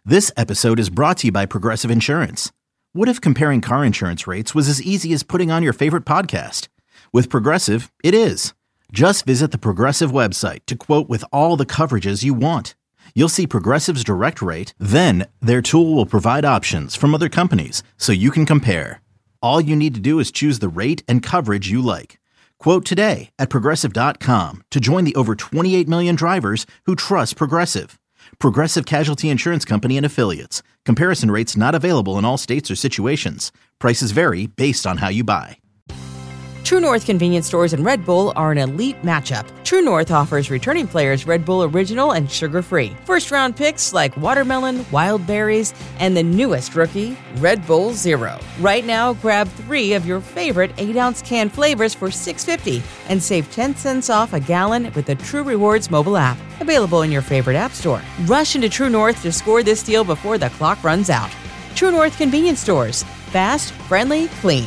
This episode is brought to you by Progressive Insurance. What if comparing car insurance rates was as easy as putting on your favorite podcast? With Progressive, it is. Just visit the Progressive website to quote with all the coverages you want. You'll see Progressive's direct rate, then their tool will provide options from other companies so you can compare. All you need to do is choose the rate and coverage you like. Quote today at Progressive.com to join the over 28 million drivers who trust Progressive. Progressive Casualty Insurance Company and Affiliates. Comparison rates not available in all states or situations. Prices vary based on how you buy. True North convenience stores and Red Bull are an elite matchup. True North offers returning players Red Bull Original and sugar-free. First-round picks like watermelon, wild berries, and the newest rookie, Red Bull Zero. Right now, grab 3 of your favorite 8-ounce can flavors for $6.50 and save 10 cents off a gallon with the True Rewards mobile app. Available in your favorite app store. Rush into True North to score this deal before the clock runs out. True North convenience stores. Fast, friendly, clean.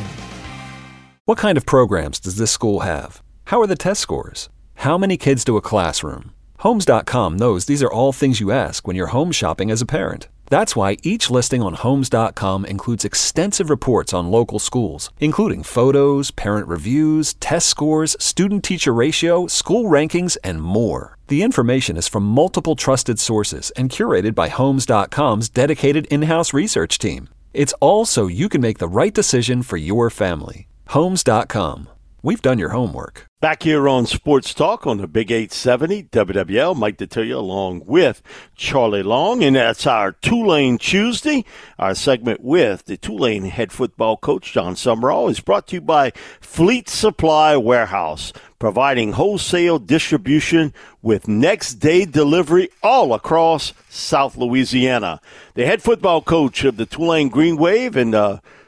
What kind of programs does this school have? How are the test scores? How many kids to a classroom? Homes.com knows these are all things you ask when you're home shopping as a parent. That's why each listing on Homes.com includes extensive reports on local schools, including photos, parent reviews, test scores, student-teacher ratio, school rankings, and more. The information is from multiple trusted sources and curated by Homes.com's dedicated in-house research team. It's all so you can make the right decision for your family. Homes.com. We've done your homework. Back here on Sports Talk on the Big 870 WWL, Mike Detillier along with Charlie Long, and that's our Tulane Tuesday. Our segment with the Tulane head football coach, Jon Sumrall, is brought to you by Fleet Supply Warehouse, providing wholesale distribution with next-day delivery all across South Louisiana. The head football coach of the Tulane Green Wave and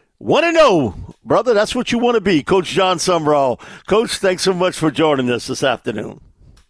1-0, brother, that's what you want to be, Coach Jon Sumrall. Coach, thanks so much for joining us this afternoon.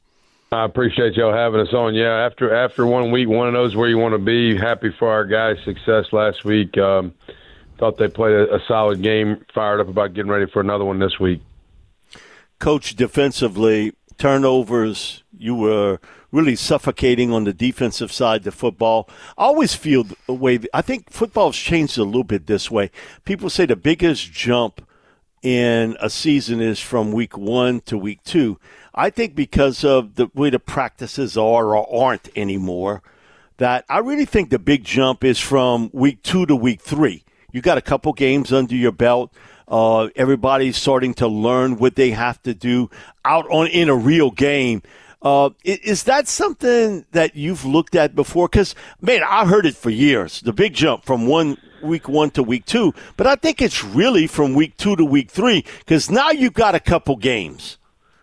I appreciate y'all having us on. Yeah, after 1 week, 1-0 is where you want to be. Happy for our guys' success last week. Thought they played a solid game, fired up about getting ready for another one this week. Coach, defensively, turnovers, you were really suffocating on the defensive side of the football. I always feel the way, I think football's changed a little bit this way. People say the biggest jump in a season is from week 1 to week 2. I think because of the way the practices are or aren't anymore, that I really think the big jump is from week 2 to week 3. You got a couple games under your belt. Everybody's starting to learn what they have to do in a real game. Is that something that you've looked at before? Because, man, I heard it for years, the big jump from week 1 to week 2. But I think it's really from week 2 to week 3 because now you've got a couple games.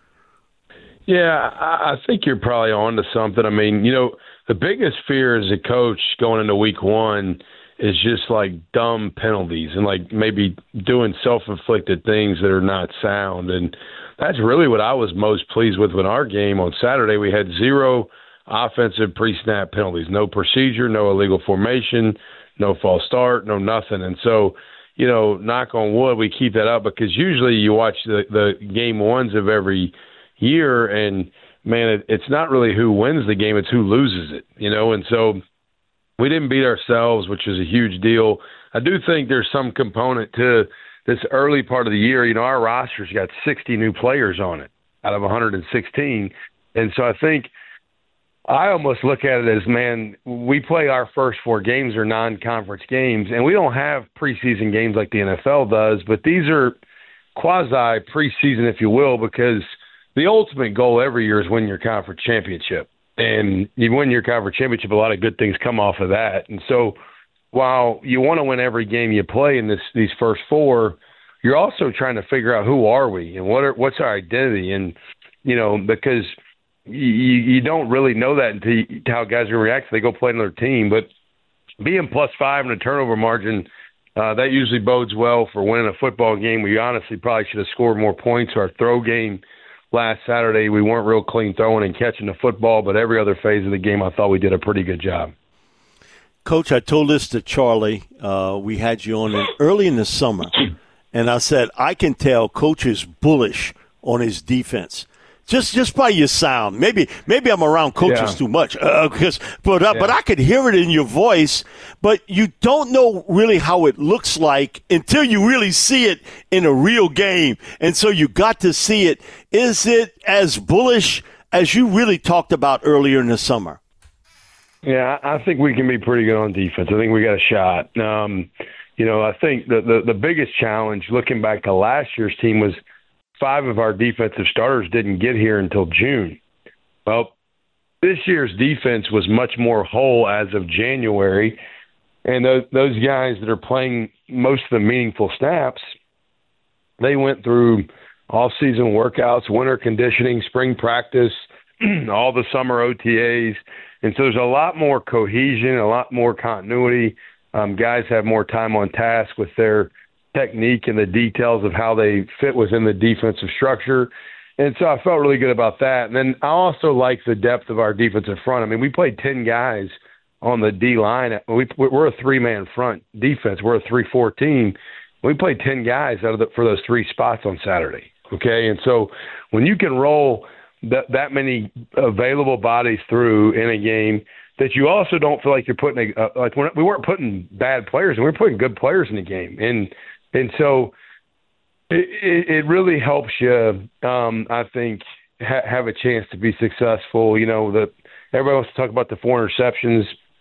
Yeah, I think you're probably on to something. I mean, the biggest fear as a coach going into week 1 is just like dumb penalties and like maybe doing self-inflicted things that are not sound. And that's really what I was most pleased with in our game on Saturday. We had 0 offensive pre-snap penalties, no procedure, no illegal formation, no false start, no nothing. And so, knock on wood, we keep that up because usually you watch the game ones of every year and, man, it's not really who wins the game, it's who loses it, And so we didn't beat ourselves, which is a huge deal. I do think there's some component to this early part of the year. Our roster's got 60 new players on it out of 116. And so I think I almost look at it as, man, we play our first 4 games are non-conference games, and we don't have preseason games like the NFL does, but these are quasi-preseason, if you will, because the ultimate goal every year is win your conference championship. And you win your conference championship, a lot of good things come off of that. And so while you want to win every game you play in these first 4, you're also trying to figure out who are we and what's our identity. And, because you don't really know that until how guys are going to react if they go play another team. But being +5 in a turnover margin, that usually bodes well for winning a football game. We honestly probably should have scored more points. Our throw game last Saturday, we weren't real clean throwing and catching the football, but every other phase of the game, I thought we did a pretty good job. Coach, I told this to Charlie. We had you on early in the summer, and I said, I can tell Coach is bullish on his defense. Just by your sound. Maybe I'm around coaches too much. But I could hear it in your voice. But you don't know really how it looks like until you really see it in a real game. And so you got to see it. Is it as bullish as you really talked about earlier in the summer? Yeah, I think we can be pretty good on defense. I think we got a shot. I think the biggest challenge looking back to last year's team was 5 of our defensive starters didn't get here until June. Well, this year's defense was much more whole as of January, and those guys that are playing most of the meaningful snaps, they went through all-season workouts, winter conditioning, spring practice, all the summer OTAs, and so there's a lot more cohesion, a lot more continuity. Guys have more time on task with their technique and the details of how they fit within the defensive structure. And so I felt really good about that. And then I also like the depth of our defensive front. I mean, we played 10 guys on the D-line. We're a 3-man front defense. We're a 3-4 team. We played 10 guys for those 3 spots on Saturday, okay? And so when you can roll that many available bodies through in a game that you also don't feel like you're putting we weren't putting bad players, and we were putting good players in the game. And so it really helps you, I think, have a chance to be successful. Everybody wants to talk about the 4 interceptions,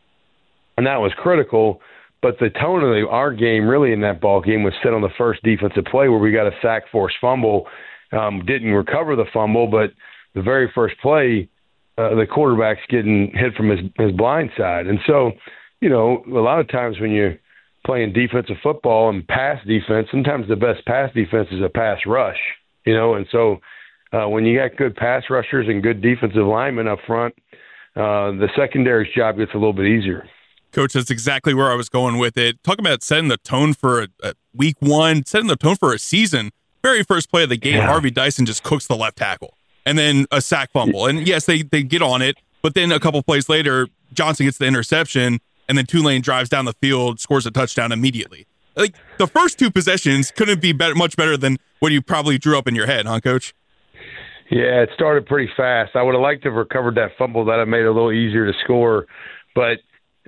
and that was critical. But the tone of our game really in that ball game was set on the first defensive play where we got a sack, forced fumble, didn't recover the fumble, but the very first play, the quarterback's getting hit from his blind side. And so, a lot of times when you're playing defensive football and pass defense, sometimes the best pass defense is a pass rush, and so when you got good pass rushers and good defensive linemen up front, the secondary's job gets a little bit easier. Coach, that's exactly where I was going with it. Talking about setting the tone for a week 1, setting the tone for a season. Very first play of the game, Harvey Dyson just cooks the left tackle. And then a sack fumble. And yes, they get on it, but then a couple plays later, Johnson gets the interception, and then Tulane drives down the field, scores a touchdown immediately. Like, the first 2 possessions couldn't be much better than what you probably drew up in your head, huh, Coach? Yeah, it started pretty fast. I would have liked to have recovered that fumble. That have made it a little easier to score. But,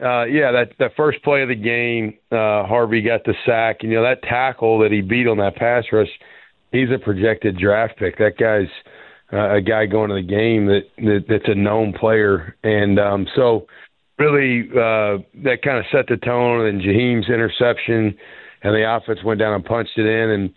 that first play of the game, Harvey got the sack. And, that tackle that he beat on that pass rush, he's a projected draft pick. That guy's a guy going to the game that's a known player. And so really that kind of set the tone. And Jaheim's interception and the offense went down and punched it in. And,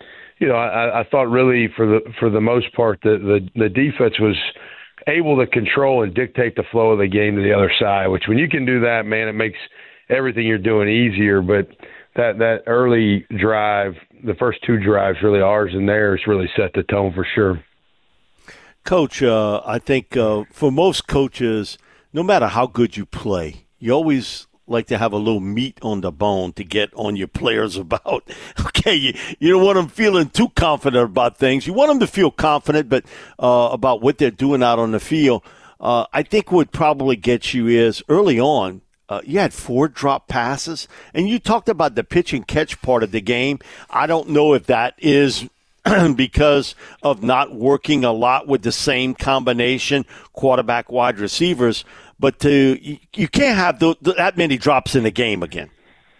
I thought really for the most part the defense was able to control and dictate the flow of the game to the other side, which when you can do that, man, it makes everything you're doing easier. But that early drive, the first 2 drives, really ours and theirs, really set the tone for sure. Coach, I think for most coaches, no matter how good you play, you always like to have a little meat on the bone to get on your players about. Okay, you don't want them feeling too confident about things. You want them to feel confident, but about what they're doing out on the field. I think what probably gets you is early on, you had 4 drop passes, and you talked about the pitch and catch part of the game. I don't know if that is because of not working a lot with the same combination, quarterback, wide receivers, but you can't have that many drops in the game again.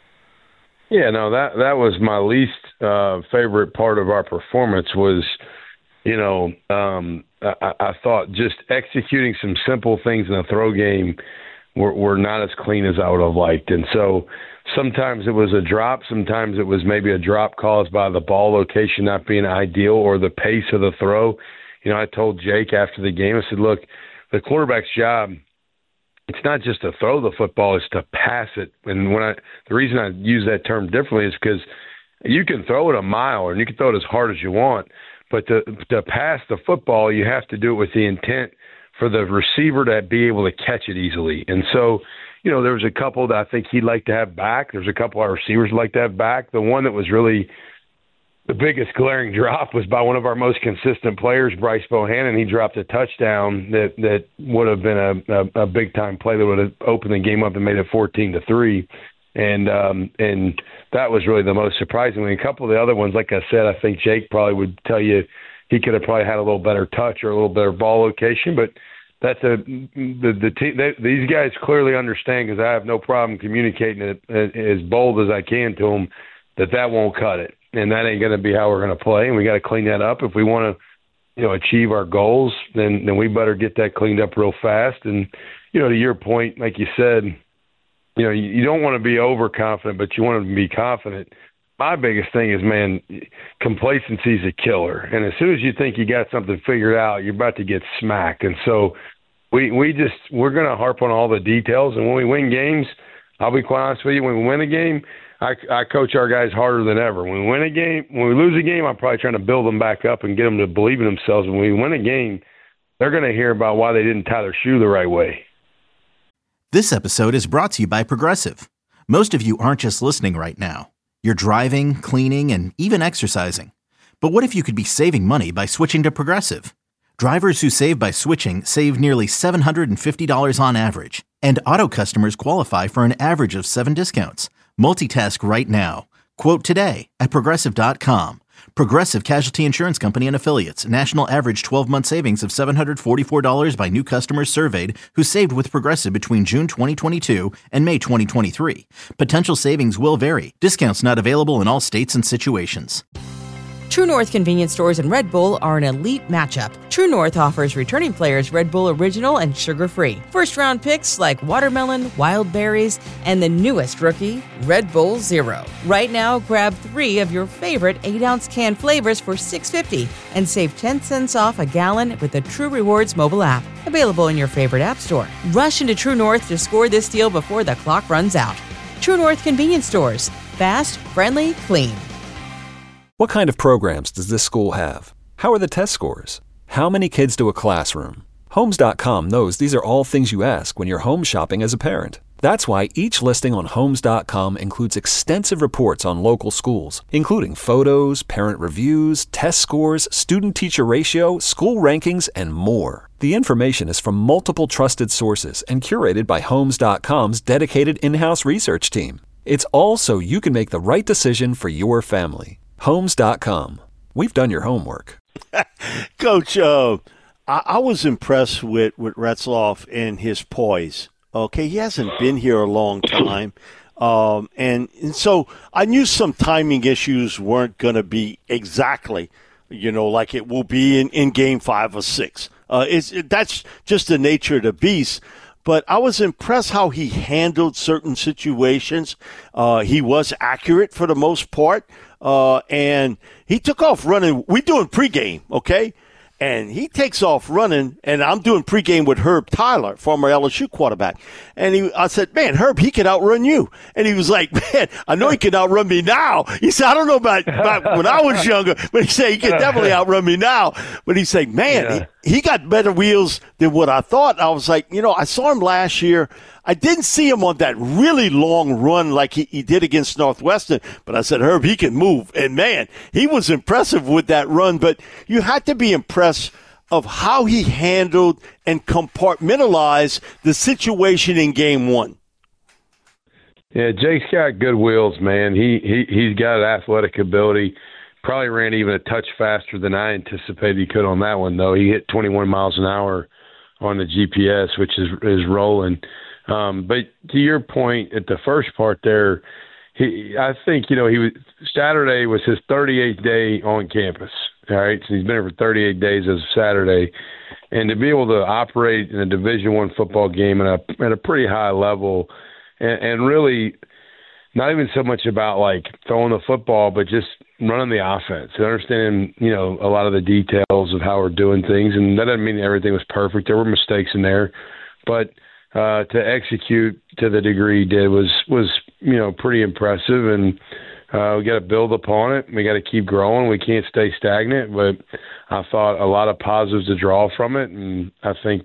Yeah, no, that was my least favorite part of our performance was, I thought just executing some simple things in the throw game were not as clean as I would have liked. And so sometimes it was a drop. Sometimes it was maybe a drop caused by the ball location not being ideal or the pace of the throw. I told Jake after the game, I said, look, the quarterback's job, it's not just to throw the football, it's to pass it. And the reason I use that term differently is because you can throw it a mile and you can throw it as hard as you want, but to pass the football, you have to do it with the intent for the receiver to be able to catch it easily. And so, there was a couple that I think he'd like to have back. There's a couple our receivers would like to have back. The one that was really the biggest glaring drop was by one of our most consistent players, Bryce Bohannon. He dropped a touchdown that would have been a big-time play that would have opened the game up and made it 14-3. And that was really the most surprising. A couple of the other ones, like I said, I think Jake probably would tell you he could have probably had a little better touch or a little better ball location. But that's these guys clearly understand, because I have no problem communicating it as bold as I can to them, that won't cut it, and that ain't going to be how we're going to play, and we got to clean that up if we want to, achieve our goals. Then we better get that cleaned up real fast. And to your point, like you said, you don't want to be overconfident, but you want to be confident. My biggest thing is, man, complacency is a killer. And as soon as you think you got something figured out, you're about to get smacked. And so we're going to harp on all the details. And when we win games, I'll be quite honest with you, when we win a game, I coach our guys harder than ever. When we lose a game, I'm probably trying to build them back up and get them to believe in themselves. When we win a game, they're going to hear about why they didn't tie their shoe the right way. This episode is brought to you by Progressive. Most of you aren't just listening right now. You're driving, cleaning, and even exercising. But what if you could be saving money by switching to Progressive? Drivers who save by switching save nearly $750 on average. And auto customers qualify for an average of 7 discounts. Multitask right now. Quote today at Progressive.com. Progressive Casualty Insurance Company and Affiliates. National average 12-month savings of $744 by new customers surveyed who saved with Progressive between June 2022 and May 2023. Potential savings will vary. Discounts not available in all states and situations. True North convenience stores and Red Bull are an elite matchup. True North offers returning players Red Bull Original and sugar-free. First-round picks like watermelon, wild berries, and the newest rookie, Red Bull Zero. Right now, grab 3 of your favorite 8-ounce can flavors for $6.50 and save 10 cents off a gallon with the True Rewards mobile app. Available in your favorite app store. Rush into True North to score this deal before the clock runs out. True North convenience stores. Fast, friendly, clean. What kind of programs does this school have? How are the test scores? How many kids do a classroom? Homes.com knows these are all things you ask when you're home shopping as a parent. That's why each listing on Homes.com includes extensive reports on local schools, including photos, parent reviews, test scores, student-teacher ratio, school rankings, and more. The information is from multiple trusted sources and curated by Homes.com's dedicated in-house research team. It's all so you can make the right decision for your family. Homes.com. We've done your homework. Coach, I was impressed with Retzlaff and his poise. Okay, he hasn't been here a long time. And so I knew some timing issues weren't going to be exactly, like it will be in Game 5 or 6. That's just the nature of the beast. But I was impressed how he handled certain situations. He was accurate for the most part. And he took off running. We're doing pregame, okay? And he takes off running, and I'm doing pregame with Herb Tyler, former LSU quarterback. And I said, man, Herb, he can outrun you. And he was like, man, I know he can outrun me now. He said, I don't know about when I was younger, but he said he can definitely outrun me now. But he said, man, he got better wheels than what I thought. I was like, I saw him last year. I didn't see him on that really long run like he did against Northwestern, but I said, Herb, he can move. And, man, he was impressive with that run. But you had to be impressed of how he handled and compartmentalized the situation in Game 1. Yeah, Jake's got good wheels, man. He's got athletic ability. Probably ran even a touch faster than I anticipated he could on that one, though. He hit 21 miles an hour on the GPS, which is rolling. But to your point at the first part there, I think, Saturday was his 38th day on campus. All right. So he's been here for 38 days as of Saturday. And to be able to operate in a Division I football game at a pretty high level and really not even so much about like throwing the football, but just running the offense and understanding, a lot of the details of how we're doing things. And that doesn't mean everything was perfect. There were mistakes in there, but to execute to the degree he did was pretty impressive, and we got to build upon it. We got to keep growing. We can't stay stagnant. But I thought a lot of positives to draw from it, and I think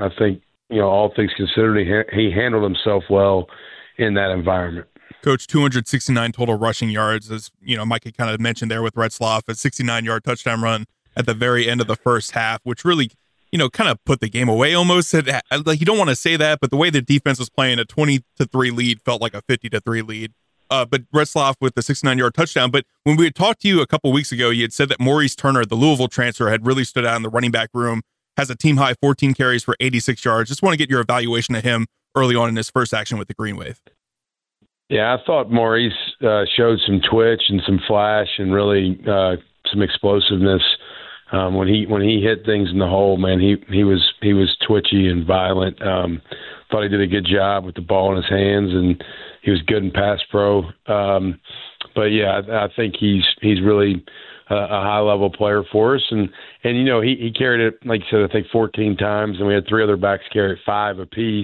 all things considered, he handled himself well in that environment. Coach, 269 total rushing yards, as Mike had kind of mentioned there with Retzlaff, a 69-yard touchdown run at the very end of the first half, which really kind of put the game away almost. Like, you don't want to say that, but the way the defense was playing, a 20-3 lead felt like a 50-3 lead. but Retzlaff with the 69-yard touchdown. But when we had talked to you a couple weeks ago, you had said that Maurice Turner, the Louisville transfer, had really stood out in the running back room, has a team-high 14 carries for 86 yards. Just want to get your evaluation of him early on in his first action with the Green Wave. Yeah, I thought Maurice showed some twitch and some flash and really some explosiveness. When he hit things in the hole, man, he was twitchy and violent. Thought he did a good job with the ball in his hands, and he was good in pass pro. But yeah, I think he's really a high level player for us, and you know he carried it, like you said, I think 14 times, and we had 3 other backs carry it 5 apiece.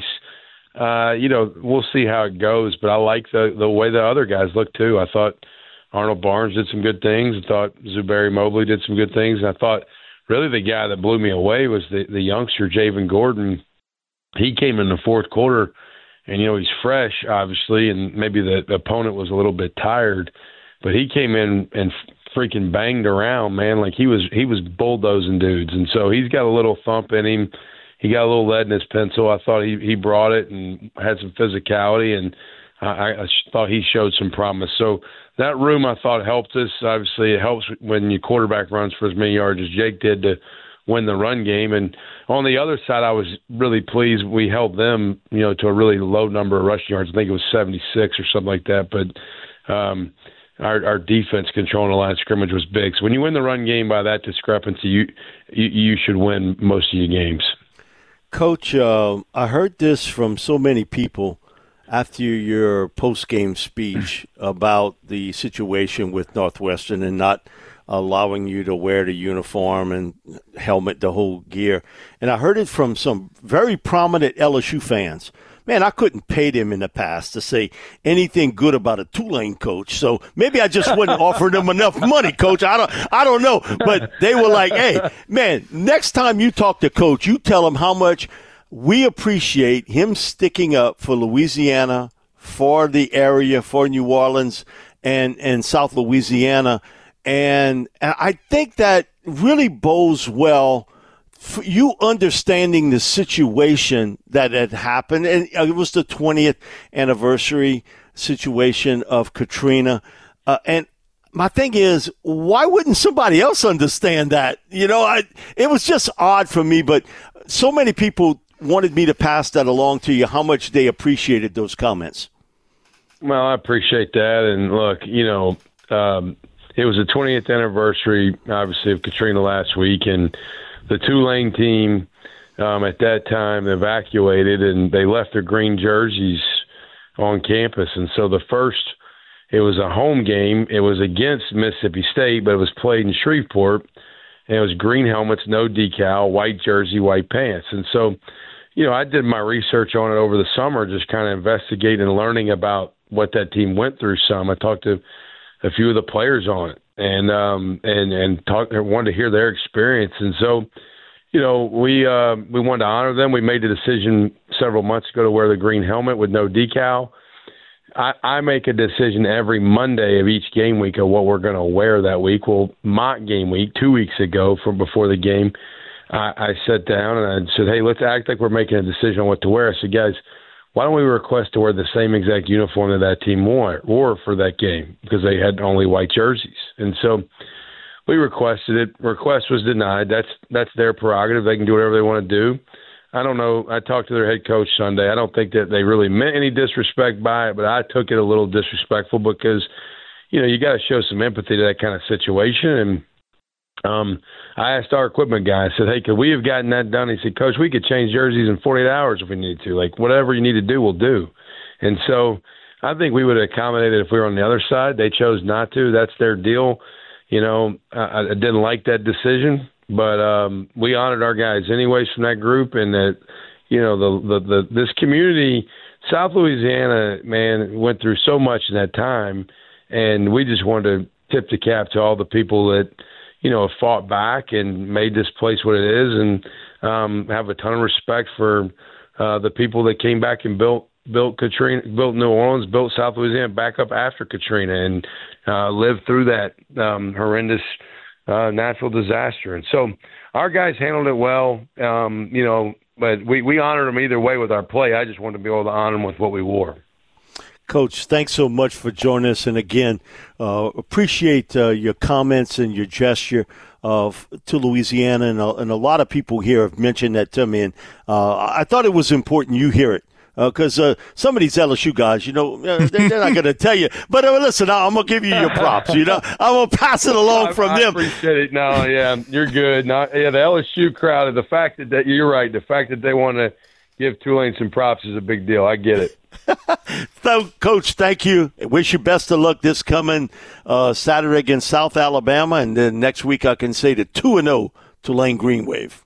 You know, we'll see how it goes, but I like the way the other guys look too. I thought Arnold Barnes did some good things. I thought Zuberi Mobley did some good things. And I thought really the guy that blew me away was the youngster, Javen Gordon. He came in the fourth quarter, and, you know, he's fresh, obviously, and maybe the opponent was a little bit tired, but he came in and freaking banged around, man. Like he was bulldozing dudes. And so he's got a little thump in him. He got a little lead in his pencil. I thought he brought it and had some physicality, and I thought he showed some promise. So that room, I thought, helped us. Obviously, it helps when your quarterback runs for as many yards as Jake did to win the run game. And on the other side, I was really pleased we held them, you know, to a really low number of rushing yards. I think it was 76 or something like that. But our defense controlling the line of scrimmage was big. So when you win the run game by that discrepancy, you should win most of your games. Coach, I heard this from so many people after your post-game speech about the situation with Northwestern and not allowing you to wear the uniform and helmet, the whole gear. And I heard it from some very prominent LSU fans. Man, I couldn't pay them in the past to say anything good about a Tulane coach. So maybe I just wouldn't offer them enough money, Coach. I don't know. But they were like, hey, man, next time you talk to Coach, you tell him how much we appreciate him sticking up for Louisiana, for the area, for New Orleans and South Louisiana. And I think that really bodes well for you understanding the situation that had happened. And it was the 20th anniversary situation of Katrina. And my thing is, why wouldn't somebody else understand that? You know, it was just odd for me, but so many people wanted me to pass that along to you, how much they appreciated those comments. Well, I appreciate that. And look, you know, it was the 20th anniversary, obviously, of Katrina last week, and the Tulane team at that time evacuated, and they left their green jerseys on campus. And so it was a home game. It was against Mississippi State, but it was played in Shreveport, and it was green helmets, no decal, white jersey, white pants. And so, you know, I did my research on it over the summer, just kind of investigating and learning about what that team went through some. I talked to a few of the players on it and wanted to hear their experience. And so, you know, we wanted to honor them. We made the decision several months ago to wear the green helmet with no decal. I make a decision every Monday of each game week of what we're going to wear that week. Well, mock game week 2 weeks ago from before the game, I sat down and I said, hey, let's act like we're making a decision on what to wear. I said, guys, why don't we request to wear the same exact uniform that team wore for that game, because they had only white jerseys. And so we requested it. Request was denied. That's their prerogative. They can do whatever they want to do. I don't know. I talked to their head coach Sunday. I don't think that they really meant any disrespect by it, but I took it a little disrespectful because, you know, you got to show some empathy to that kind of situation. And I asked our equipment guy, I said, hey, could we have gotten that done? He said, Coach, we could change jerseys in 48 hours if we needed to. Like, whatever you need to do, we'll do. And so I think we would have accommodated if we were on the other side. They chose not to. That's their deal. You know, I didn't like that decision. But we honored our guys anyways from that group, and that, you know, this community, South Louisiana, man, went through so much in that time, and we just wanted to tip the cap to all the people that, you know, have fought back and made this place what it is, and have a ton of respect for the people that came back and built Katrina, built New Orleans, built South Louisiana back up after Katrina, and lived through that horrendous natural disaster. And so our guys handled it well, you know, but we honored them either way with our play. I just wanted to be able to honor them with what we wore. Coach, thanks so much for joining us. And again, appreciate your comments and your gesture to Louisiana. And a lot of people here have mentioned that to me. And I thought it was important you hear it. Because some of these LSU guys, they're not going to tell you. But listen, I'm going to give you your props. I'm going to pass it along from them. I appreciate it. No, yeah, you're good. No, yeah, the LSU crowd, the fact that you're right, the fact that they want to give Tulane some props is a big deal. I get it. So, Coach, thank you. Wish you best of luck this coming Saturday against South Alabama. And then next week I can say the 2-0 Tulane Green Wave.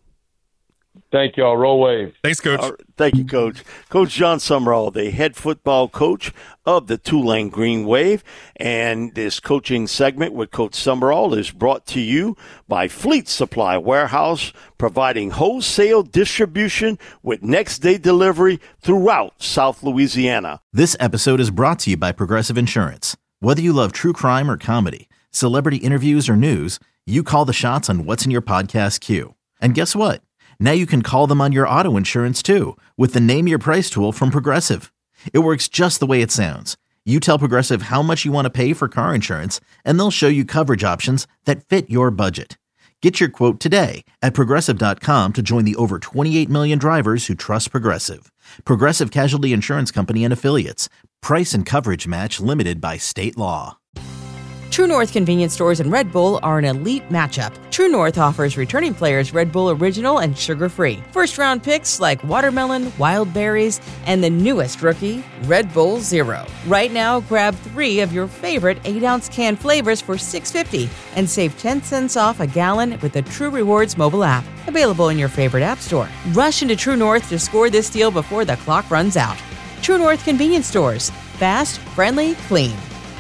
Thank you all. Roll Wave. Thanks, Coach. Thank you, Coach. Coach Jon Sumrall, the head football coach of the Tulane Green Wave. And this coaching segment with Coach Sumrall is brought to you by Fleet Supply Warehouse, providing wholesale distribution with next-day delivery throughout South Louisiana. This episode is brought to you by Progressive Insurance. Whether you love true crime or comedy, celebrity interviews or news, you call the shots on what's in your podcast queue. And guess what? Now you can call them on your auto insurance, too, with the Name Your Price tool from Progressive. It works just the way it sounds. You tell Progressive how much you want to pay for car insurance, and they'll show you coverage options that fit your budget. Get your quote today at Progressive.com to join the over 28 million drivers who trust Progressive. Progressive Casualty Insurance Company and Affiliates. Price and coverage match limited by state law. True North convenience stores and Red Bull are an elite matchup. True North offers returning players Red Bull Original and sugar-free. First-round picks like watermelon, wild berries, and the newest rookie, Red Bull Zero. Right now, grab 3 of your favorite 8-ounce can flavors for $6.50 and save 10 cents off a gallon with the True Rewards mobile app. Available in your favorite app store. Rush into True North to score this deal before the clock runs out. True North convenience stores. Fast, friendly, clean.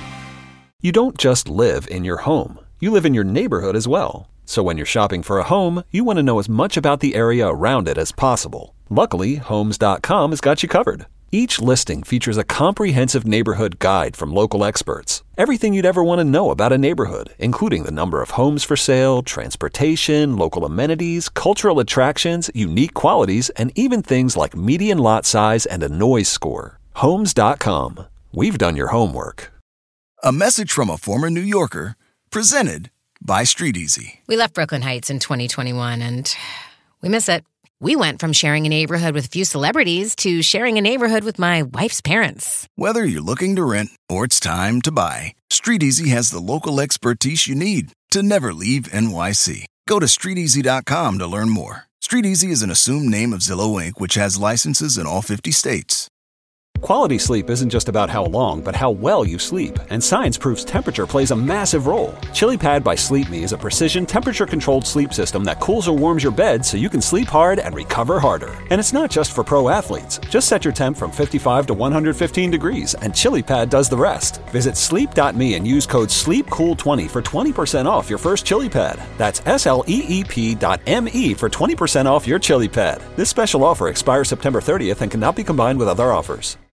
You don't just live in your home. You live in your neighborhood as well. So when you're shopping for a home, you want to know as much about the area around it as possible. Luckily, Homes.com has got you covered. Each listing features a comprehensive neighborhood guide from local experts. Everything you'd ever want to know about a neighborhood, including the number of homes for sale, transportation, local amenities, cultural attractions, unique qualities, and even things like median lot size and a noise score. Homes.com. We've done your homework. A message from a former New Yorker, presented by StreetEasy. We left Brooklyn Heights in 2021, and we miss it. We went from sharing a neighborhood with a few celebrities to sharing a neighborhood with my wife's parents. Whether you're looking to rent or it's time to buy, StreetEasy has the local expertise you need to never leave NYC. Go to StreetEasy.com to learn more. StreetEasy is an assumed name of Zillow Inc., which has licenses in all 50 states. Quality sleep isn't just about how long, but how well you sleep. And science proves temperature plays a massive role. ChiliPad by Sleep Me is a precision temperature-controlled sleep system that cools or warms your bed so you can sleep hard and recover harder. And it's not just for pro athletes. Just set your temp from 55 to 115 degrees, and ChiliPad does the rest. Visit sleep.me and use code SLEEPCOOL20 for 20% off your first ChiliPad. That's SLEEP.me for 20% off your ChiliPad. This special offer expires September 30th and cannot be combined with other offers.